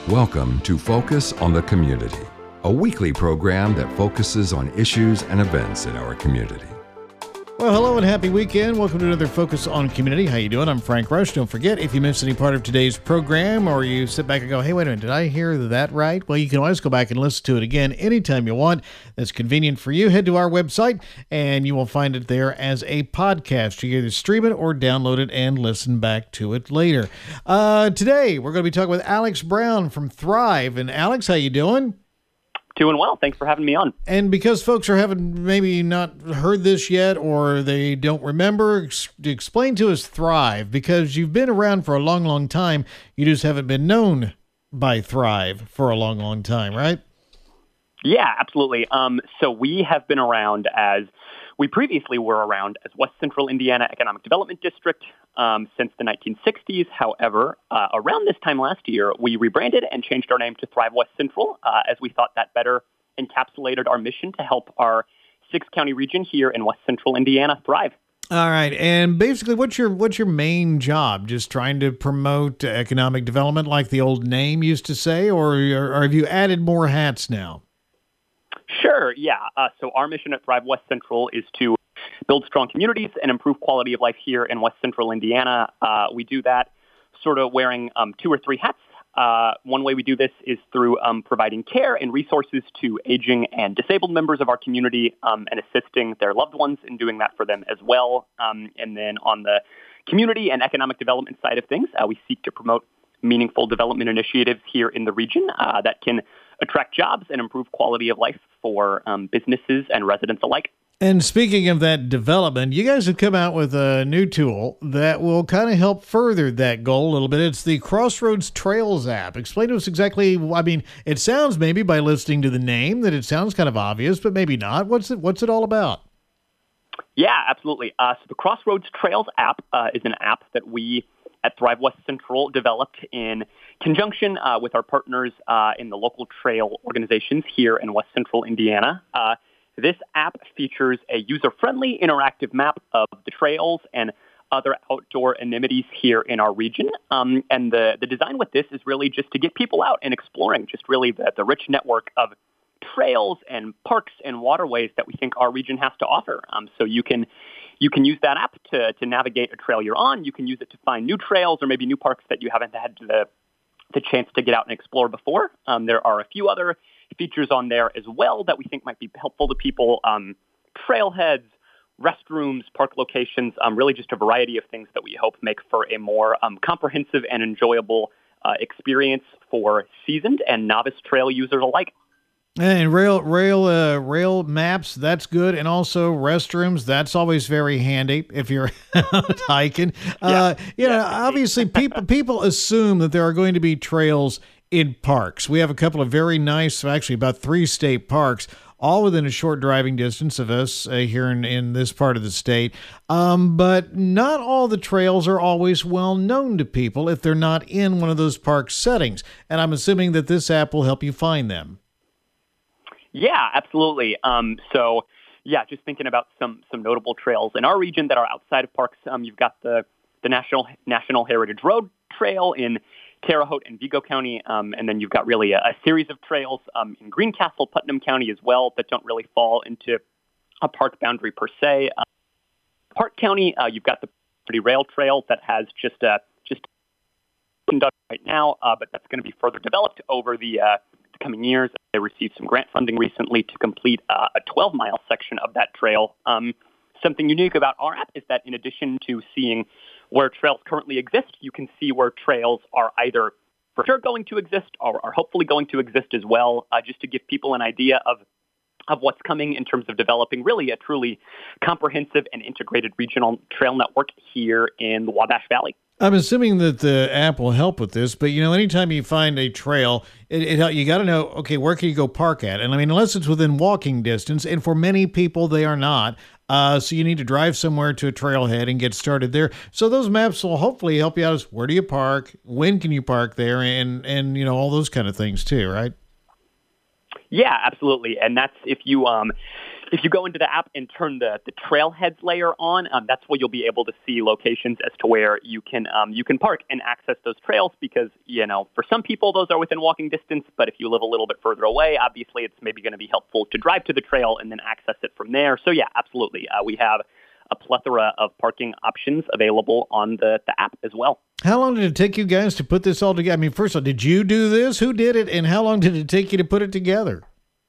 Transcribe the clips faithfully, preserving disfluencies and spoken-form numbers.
Welcome to Focus on the Community, a weekly program that focuses on issues and events in our community. Well, hello and happy weekend. Welcome to another Focus on Community. How you doing? I'm Frank Rush. Don't forget, if you missed any part of today's program or you sit back and go, hey, wait a minute, did I hear that right? Well, you can always go back and listen to it again anytime you want. That's convenient for you. Head to our website and you will find it there as a podcast. You can either stream it or download it and listen back to it later. Uh, today, we're going to be talking with Alex Brown from Thrive. And Alex, how you doing? Doing well. Thanks for having me on. And because folks are having maybe not heard this yet or they don't remember, ex- explain to us Thrive, because you've been around for a long, long time. You just haven't been known by Thrive for a long, long time, right? Yeah, absolutely. Um, so we have been around as, we previously were around as West Central Indiana Economic Development District um, since the nineteen sixties. However, uh, around this time last year, we rebranded and changed our name to Thrive West Central uh, as we thought that better encapsulated our mission to help our six-county region here in West Central Indiana thrive. All right. And basically, what's your what's your main job? Just trying to promote economic development like the old name used to say, or, or have you added more hats now? Sure, yeah. Uh, so our mission at Thrive West Central is to build strong communities and improve quality of life here in West Central Indiana. Uh, we do that sort of wearing um, two or three hats. Uh, one way we do this is through um, providing care and resources to aging and disabled members of our community um, and assisting their loved ones in doing that for them as well. Um, and then on the community and economic development side of things, uh, we seek to promote meaningful development initiatives here in the region uh, that can attract jobs and improve quality of life for um, businesses and residents alike. And speaking of that development, you guys have come out with a new tool that will kind of help further that goal a little bit. It's the Crossroads Trails app. Explain to us exactly, I mean, it sounds maybe by listening to the name that it sounds kind of obvious, but maybe not. What's it, what's it all about? Yeah, absolutely. Uh, so the Crossroads Trails app uh, is an app that we at Thrive West Central developed in conjunction uh, with our partners uh, in the local trail organizations here in West Central Indiana. Uh, this app features a user-friendly interactive map of the trails and other outdoor amenities here in our region. Um, and the, the design with this is really just to get people out and exploring just really the, the rich network of trails and parks and waterways that we think our region has to offer. Um, so you can you can use that app to, to navigate a trail you're on. You can use it to find new trails or maybe new parks that you haven't had the, the chance to get out and explore before. Um, there are a few other features on there as well that we think might be helpful to people. Um, trailheads, restrooms, park locations, um, really just a variety of things that we hope make for a more um, comprehensive and enjoyable uh, experience for seasoned and novice trail users alike. And rail, rail, uh, rail maps, that's good. And also restrooms, that's always very handy if you're out hiking. Uh, yeah. you know, yeah. obviously people, people assume that there are going to be trails in parks. We have a couple of very nice, actually about three state parks, all within a short driving distance of us uh, here in, in this part of the state. Um, but not all the trails are always well known to people if they're not in one of those park settings. And I'm assuming that this app will help you find them. Yeah, absolutely. Um, so, yeah, just thinking about some some notable trails in our region that are outside of parks. Um, you've got the the National National Heritage Road Trail in Terre Haute and Vigo County, um, and then you've got really a, a series of trails um, in Greencastle, Putnam County as well that don't really fall into a park boundary per se. Uh, Park County, uh, you've got the Pretty Rail Trail that has just a just done right now, uh, but that's going to be further developed over the uh, coming years. They received some grant funding recently to complete uh, a twelve-mile section of that trail. Um, something unique about our app is that in addition to seeing where trails currently exist, you can see where trails are either for sure going to exist or are hopefully going to exist as well, uh, just to give people an idea of of what's coming in terms of developing really a truly comprehensive and integrated regional trail network here in the Wabash Valley. I'm assuming that the app will help with this, but you know, anytime you find a trail, it, it you got to know, okay, where can you go park at? And I mean, unless it's within walking distance, and for many people they are not, uh, so you need to drive somewhere to a trailhead and get started there. So those maps will hopefully help you out as where do you park, when can you park there, and and you know all those kind of things too, right? Yeah, absolutely, and that's if you um if you go into the app and turn the, the trailheads layer on, um, that's where you'll be able to see locations as to where you can um, you can park and access those trails because, you know, for some people, those are within walking distance. But if you live a little bit further away, obviously, it's maybe going to be helpful to drive to the trail and then access it from there. So, yeah, absolutely. Uh, we have a plethora of parking options available on the, the app as well. How long did it take you guys to put this all together? I mean, first of all, did you do this? Who did it? And how long did it take you to put it together?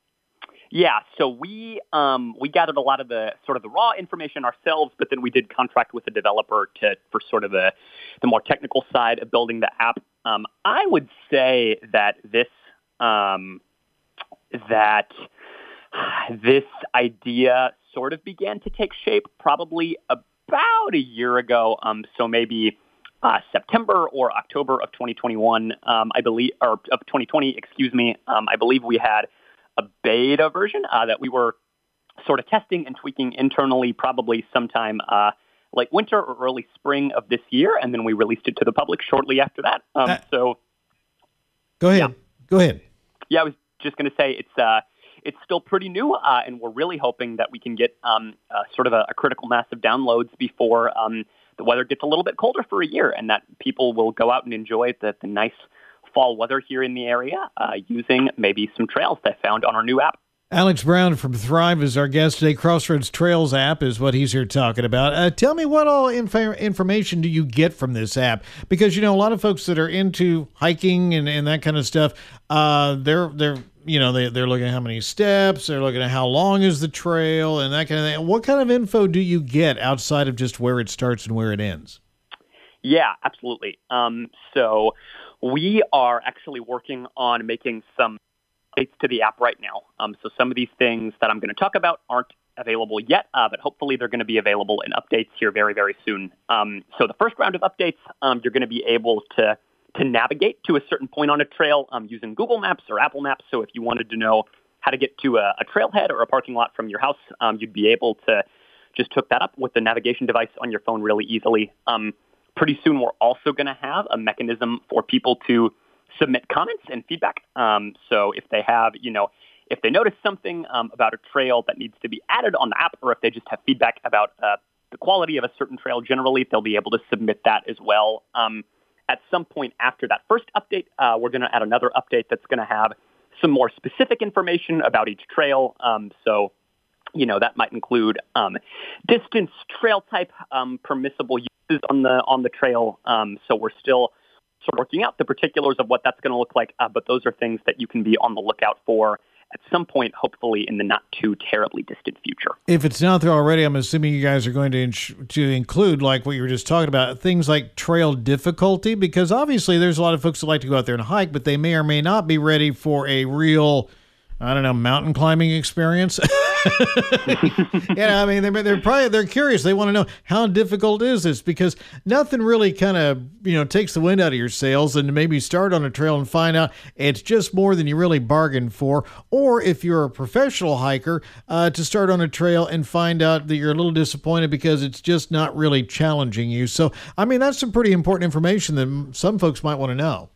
Yeah, so we um, we gathered a lot of the sort of the raw information ourselves, but then we did contract with a developer to for sort of the the more technical side of building the app. Um, I would say that this um, that this idea sort of began to take shape probably about a year ago. Um, so maybe uh, September or October of twenty twenty-one, um, I believe, or of twenty twenty, excuse me. Um, I believe we had a beta version uh, that we were sort of testing and tweaking internally probably sometime uh, late winter or early spring of this year, and then we released it to the public shortly after that. Um, uh, so, Go ahead. Yeah. Go ahead. Yeah, I was just going to say it's uh, it's still pretty new, uh, and we're really hoping that we can get um, uh, sort of a, a critical mass of downloads before um, the weather gets a little bit colder for a year, and that people will go out and enjoy the, the nice fall weather here in the area uh, using maybe some trails they found on our new app. Alex Brown from Thrive is our guest today. Crossroads Trails app is what he's here talking about. Uh, tell me, what all inf- information do you get from this app? Because, you know, a lot of folks that are into hiking and, and that kind of stuff, uh, they're, they're, you know, they, they're looking at how many steps, they're looking at how long is the trail and that kind of thing. What kind of info do you get outside of just where it starts and where it ends? Yeah, absolutely. Um, so we are actually working on making some updates to the app right now. Um, so some of these things that I'm going to talk about aren't available yet, uh, but hopefully they're going to be available in updates here very, very soon. Um, so the first round of updates, um, you're going to be able to to navigate to a certain point on a trail um, using Google Maps or Apple Maps. So if you wanted to know how to get to a, a trailhead or a parking lot from your house, um, you'd be able to just hook that up with the navigation device on your phone really easily. Um, pretty soon, we're also going to have a mechanism for people to submit comments and feedback. Um, so if they have, you know, if they notice something um, about a trail that needs to be added on the app, or if they just have feedback about uh, the quality of a certain trail generally, they'll be able to submit that as well. Um, at some point after that first update, uh, we're going to add another update that's going to have some more specific information about each trail. Um, so, you know, that might include um, distance, trail type, um, permissible uses on the on the trail. Um, so we're still sort of working out the particulars of what that's going to look like, uh, but those are things that you can be on the lookout for at some point, hopefully in the not too terribly distant future. If it's not there already, I'm assuming you guys are going to ins- to include, like what you were just talking about, things like trail difficulty, because obviously there's a lot of folks that like to go out there and hike, but they may or may not be ready for a real, I don't know, mountain climbing experience. Yeah, I mean, they're, they're probably, they're curious. They want to know, how difficult is this? Because nothing really kind of, you know, takes the wind out of your sails and maybe start on a trail and find out it's just more than you really bargained for. Or if you're a professional hiker, uh, to start on a trail and find out that you're a little disappointed because it's just not really challenging you. So, I mean, that's some pretty important information that some folks might want to know.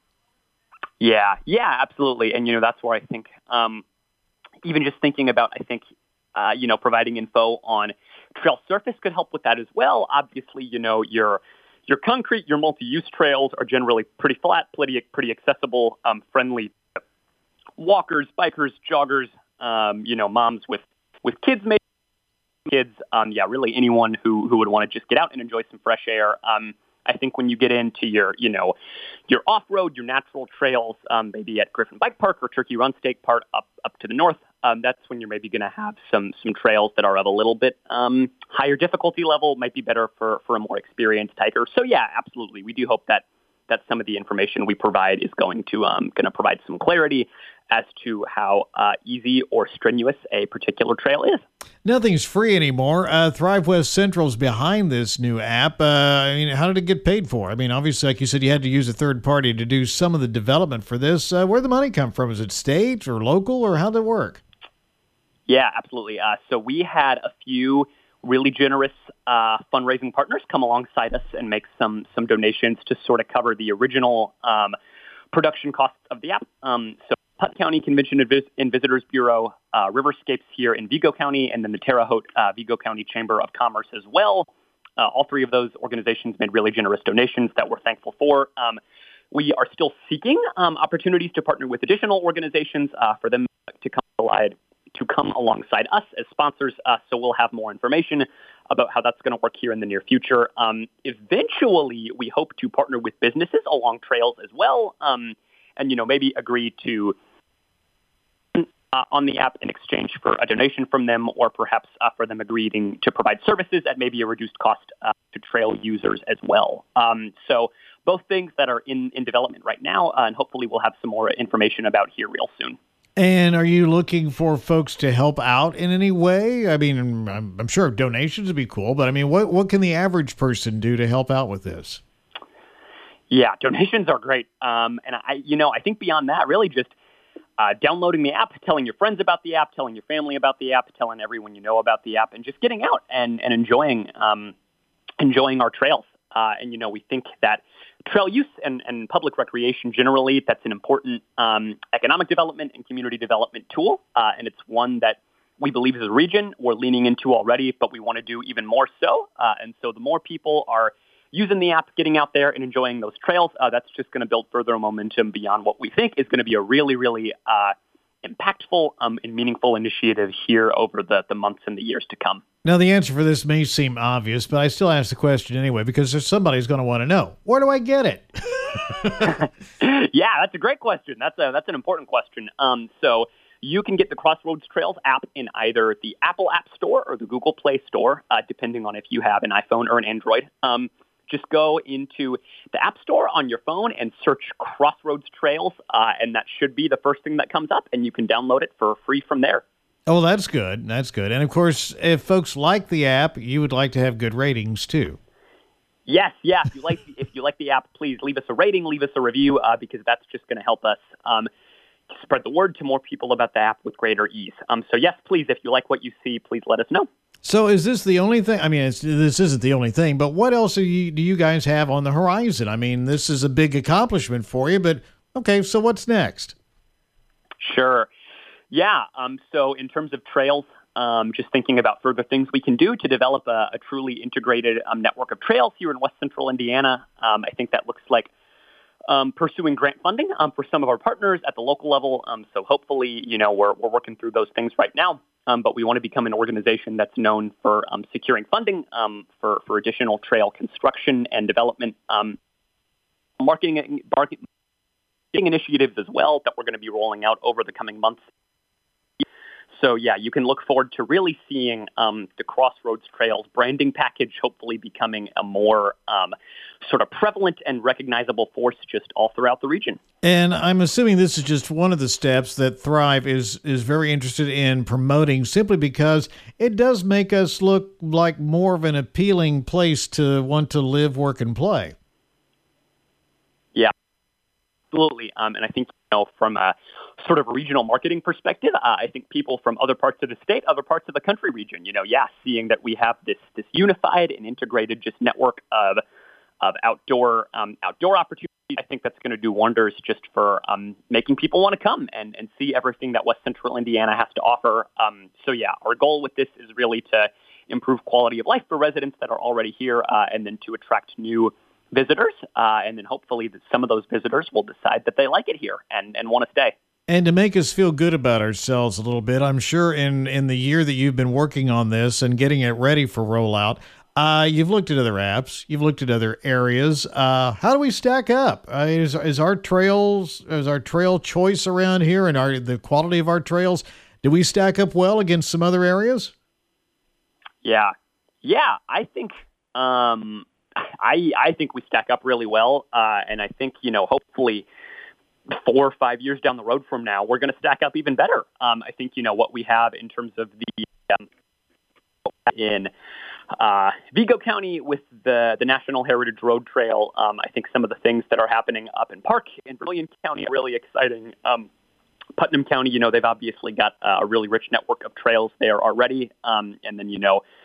Yeah, yeah, absolutely. And, you know, that's where I think um, even just thinking about, I think, uh, you know, providing info on trail surface could help with that as well. Obviously, you know, your your concrete, your multi-use trails are generally pretty flat, pretty, pretty accessible, um, friendly walkers, bikers, joggers, um, you know, moms with, with kids, maybe kids, um, yeah, really anyone who, who would want to just get out and enjoy some fresh air. Um, I think when you get into your, you know, your off-road, your natural trails, um, maybe at Griffin Bike Park or Turkey Run State Park up up to the north, um, that's when you're maybe going to have some some trails that are of a little bit um, higher difficulty level, might be better for, for a more experienced hiker. So yeah, absolutely, we do hope that that some of the information we provide is going to um, going to provide some clarity as to how uh, easy or strenuous a particular trail is. Nothing's free anymore. Uh, Thrive West Central's behind this new app. Uh, I mean, how did it get paid for? I mean, obviously, like you said, you had to use a third party to do some of the development for this. Uh, where'd the money come from? Is it state or local, or how'd it work? Yeah, absolutely. Uh, so we had a few really generous uh, fundraising partners come alongside us and make some some donations to sort of cover the original um, production costs of the app. Um, so Putt County Convention and, Vis- and Visitors Bureau, uh, Riverscapes here in Vigo County, and then the Terre Haute uh, Vigo County Chamber of Commerce as well. Uh, all three of those organizations made really generous donations that we're thankful for. Um, we are still seeking um, opportunities to partner with additional organizations uh, for them to come alongside, to come alongside us as sponsors. Uh, so we'll have more information about how that's going to work here in the near future. Um, eventually, we hope to partner with businesses along trails as well, um, and you know maybe agree to Uh, on the app in exchange for a donation from them, or perhaps uh, for them agreeing to provide services at maybe a reduced cost uh, to trail users as well. Um, so both things that are in, in development right now, uh, and hopefully we'll have some more information about here real soon. And are you looking for folks to help out in any way? I mean, I'm, I'm sure donations would be cool, but I mean, what, what can the average person do to help out with this? Yeah, donations are great. Um, and I, you know, I think beyond that, really just Uh, downloading the app, telling your friends about the app, telling your family about the app, telling everyone you know about the app, and just getting out and, and enjoying um, enjoying our trails. Uh, and, you know, we think that trail use and, and public recreation generally, that's an important um, economic development and community development tool. Uh, and it's one that we believe as a region we're leaning into already, but we want to do even more so. Uh, and so the more people are using the app, getting out there and enjoying those trails, uh, that's just going to build further momentum beyond what we think is going to be a really, really uh, impactful um, and meaningful initiative here over the, the months and the years to come. Now, the answer for this may seem obvious, but I still ask the question anyway, because there's somebody's going to want to know, where do I get it? Yeah, that's a great question. That's a that's an important question. Um, so you can get the Crossroads Trails app in either the Apple App Store or the Google Play Store, uh, depending on if you have an iPhone or an Android. Um, Just go into the App Store on your phone and search Crossroads Trails, uh, and that should be the first thing that comes up, and you can download it for free from there. Oh, that's good. That's good. And, of course, if folks like the app, you would like to have good ratings, too. Yes, yeah. If you like, if you like the app, please leave us a rating, leave us a review, uh, because that's just going to help us um, spread the word to more people about the app with greater ease. Um, so, yes, please, if you like what you see, please let us know. So is this the only thing? I mean, it's, this isn't the only thing, but what else are you, do you guys have on the horizon? I mean, this is a big accomplishment for you, but okay, so what's next? Sure. Yeah. Um, so in terms of trails, um, just thinking about further things we can do to develop a, a truly integrated um, network of trails here in West Central Indiana. Um, I think that looks like Um, pursuing grant funding um, for some of our partners at the local level. Um, so hopefully, you know, we're, we're working through those things right now. Um, but we want to become an organization that's known for um, securing funding um, for, for additional trail construction and development, um, marketing, marketing initiatives as well that we're going to be rolling out over the coming months. So, yeah, you can look forward to really seeing um, the Crossroads Trails branding package hopefully becoming a more um, sort of prevalent and recognizable force just all throughout the region. And I'm assuming this is just one of the steps that Thrive is is very interested in promoting, simply because it does make us look like more of an appealing place to want to live, work, and play. Yeah, absolutely. Um, and I think, you know, from a sort of regional marketing perspective, uh, I think people from other parts of the state, other parts of the country region, you know, yeah, seeing that we have this this unified and integrated just network of of outdoor um, outdoor opportunities, I think that's going to do wonders just for um, making people want to come and, and see everything that West Central Indiana has to offer. Um, so, yeah, our goal with this is really to improve quality of life for residents that are already here, uh, and then to attract new visitors. Uh, and then hopefully that some of those visitors will decide that they like it here and, and want to stay. And to make us feel good about ourselves a little bit, I'm sure in, in the year that you've been working on this and getting it ready for rollout, uh, you've looked at other apps, you've looked at other areas. Uh, how do we stack up? Uh, is, is our trails, is our trail choice around here and our the quality of our trails, do we stack up well against some other areas? Yeah. Yeah, I think um, I I think we stack up really well. Uh, and I think, you know, hopefully four or five years down the road from now, we're going to stack up even better. Um, I think, you know, what we have in terms of the um, in uh, Vigo County with the, the National Heritage Road Trail, um, I think some of the things that are happening up in Park in Vermilion County are really exciting. Um, Putnam County, you know, they've obviously got a really rich network of trails there already. Um, and then, you know,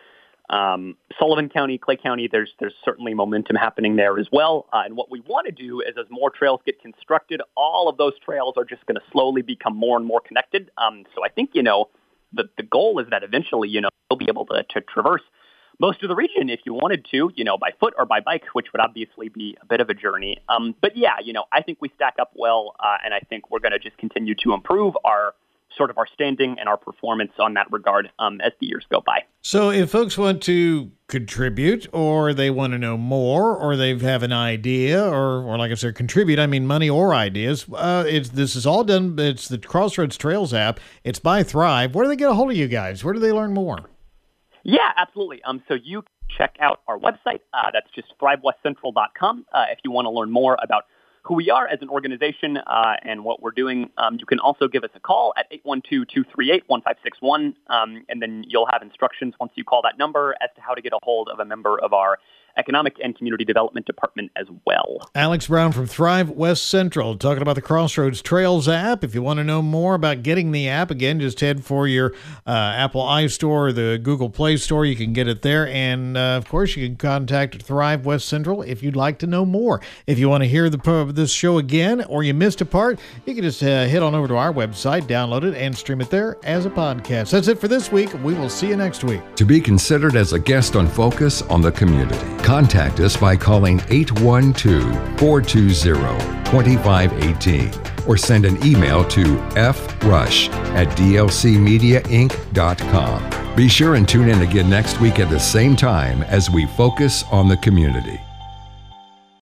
Um, Sullivan County, Clay County, there's there's certainly momentum happening there as well. Uh, and what we want to do is as more trails get constructed, all of those trails are just going to slowly become more and more connected. Um, so I think, you know, the, the goal is that eventually, you know, you'll be able to, to traverse most of the region if you wanted to, you know, by foot or by bike, which would obviously be a bit of a journey. Um, but yeah, you know, I think we stack up well, uh, and I think we're going to just continue to improve our sort of our standing and our performance on that regard um, as the years go by. So if folks want to contribute or they want to know more or they have an idea or, or like I said, contribute, I mean money or ideas, uh, it's, this is all done. It's the Crossroads Trails app. It's by Thrive. Where do they get a hold of you guys? Where do they learn more? Yeah, absolutely. Um, so you can check out our website. Uh, that's just thrive west central dot com. Uh, if you want to learn more about who we are as an organization uh, and what we're doing. Um, you can also give us a call at eight one two, two three eight, one five six one, um, and then you'll have instructions once you call that number as to how to get a hold of a member of our Economic and Community Development Department as well. Alex Brown from Thrive West Central talking about the Crossroads Trails app. If you want to know more about getting the app, again, just head for your uh, Apple iStore or the Google Play Store. You can get it there. And, uh, of course, you can contact Thrive West Central if you'd like to know more. If you want to hear the this show again or you missed a part, you can just uh, head on over to our website, download it, and stream it there as a podcast. That's it for this week. We will see you next week. To be considered as a guest on Focus on the Community, contact us by calling eight one two, four two zero, two five one eight or send an email to frush at d l c media inc dot com. Be sure and tune in again next week at the same time as we focus on the community.